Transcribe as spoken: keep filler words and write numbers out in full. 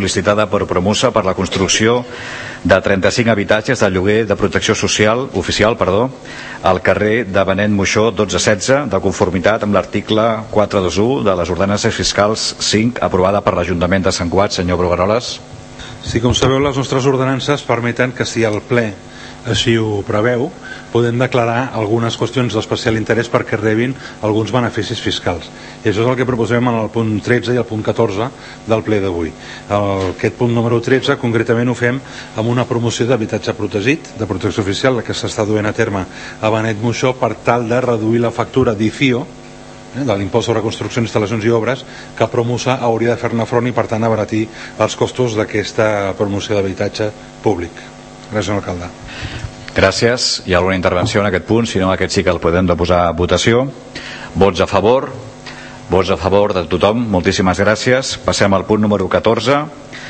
sol·licitada per Promusa per la construcció de trenta-cinc habitatges de lloguer de protecció social oficial perdó, al carrer de Benet Moixó dotze setze, de conformitat amb l'article quatre cents vint i u de les ordenances fiscals cinc, aprovada per l'Ajuntament de Sant Cugat. Senyor Brugueroles. Sí, com sabeu, les nostres ordenances permeten que, si el ple així ho preveu, podem declarar algunes qüestions d'especial interès perquè rebin alguns beneficis fiscals. I això és el que proposem en el punt tretze i el punt catorze del ple d'avui. Aquest punt número tretze concretament ho fem amb una promoció d'habitatge protegit, de protecció oficial, la que s'està duent a terme a Benet Moixó, per tal de reduir la factura d'I C I O, de l'impost sobre construccions, instal·lacions i obres, que Promusa hauria de fer-ne front i, per tant, abaratir els costos d'aquesta promoció d'habitatge públic. Gràcies, senyor alcalde. Gràcies. Hi ha alguna intervenció en aquest punt? Si no, aquest sí que el podem de posar a votació. Vots a favor? Vots a favor de tothom. Moltíssimes gràcies. Passem al punt número catorze.